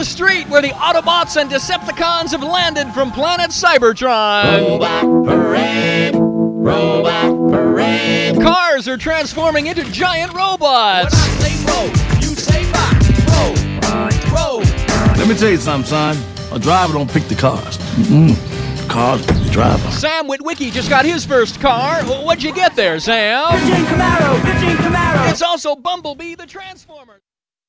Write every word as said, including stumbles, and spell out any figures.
the street where the Autobots and Decepticons have landed from planet Cybertron. Robot Parade! Robot Parade! Cars are transforming into giant robots. When I say roll, you say bye. Roll, roll. Let me tell you something, son. A driver don't pick the cars. Mm-mm. Cars pick the driver. Sam Witwicky just got his first car. What'd you get there, Sam? fifteen Camaro, fifteen Camaro. It's also Bumblebee the Transformer.